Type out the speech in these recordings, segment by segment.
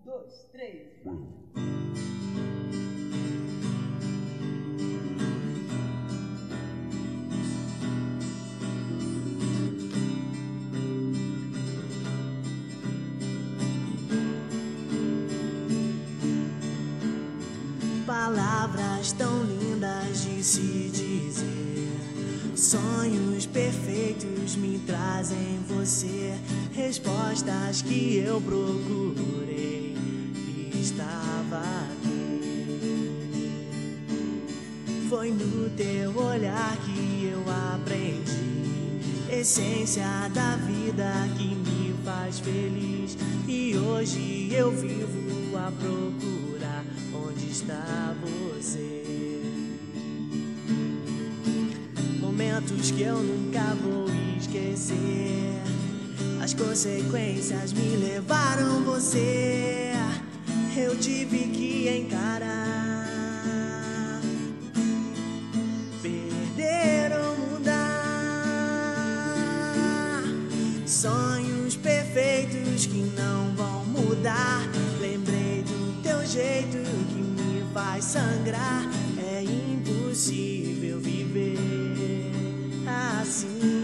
dois, três. Palavras tão lindas de se dizer, sonhos perfeitos me trazem você, respostas que eu procurei e estava aqui. Foi no teu olhar que eu aprendi, essência da vida que me faz feliz, e hoje eu vivo a procurar onde está você. Momentos que eu nunca vou esquecer, as consequências me levaram você, eu tive que encarar, perder ou mudar, sonhos perfeitos que não vão mudar. Lembrei do teu jeito que me faz sangrar, é impossível viver assim.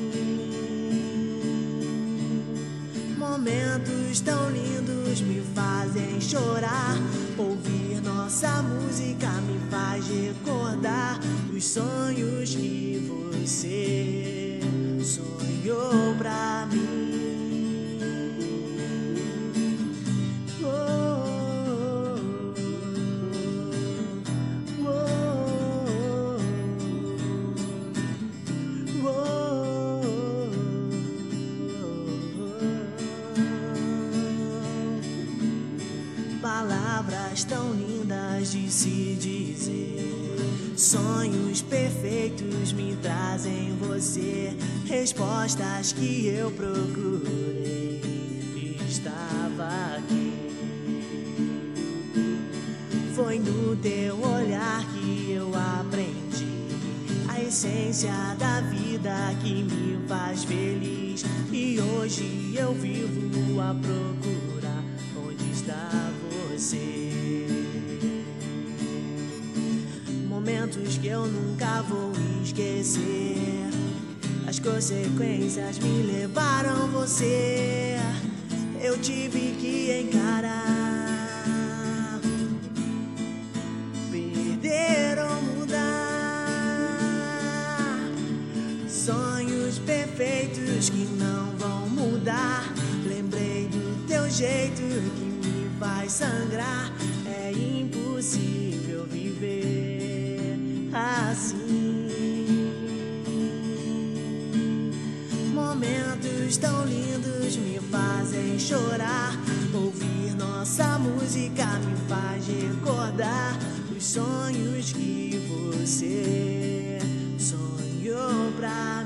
Momentos tão lindos me fazem chorar, ouvir nossa música me faz recordar os sonhos que você sonhou pra mim. Palavras tão lindas de se dizer, sonhos perfeitos me trazem você, respostas que eu procurei e estava aqui. Foi no teu olhar que eu aprendi a essência da vida que me faz feliz, e hoje eu vivo a procurar onde está você. Momentos que eu nunca vou esquecer, as consequências me levaram você, eu tive que encarar, perder ou mudar, sonhos perfeitos que não vão mudar. Lembrei do teu jeito que me faz sangrar, é impossível viver assim. Momentos tão lindos me fazem chorar, ouvir nossa música me faz recordar os sonhos que você sonhou pra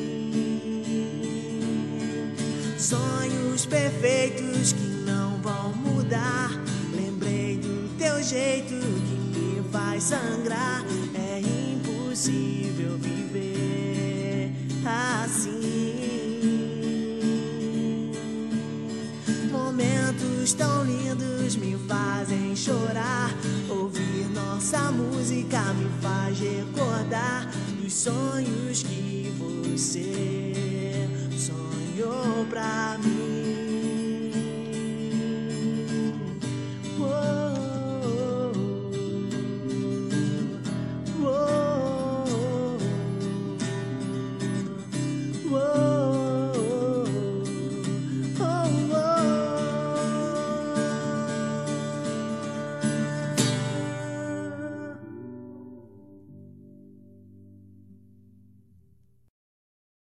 mim. Sonhos perfeitos que não vão mudar. Lembrei do teu jeito que me faz sangrar, é impossível viver assim. Momentos tão lindos me fazem chorar, ouvir nossa música me faz recordar dos sonhos que você sonhou pra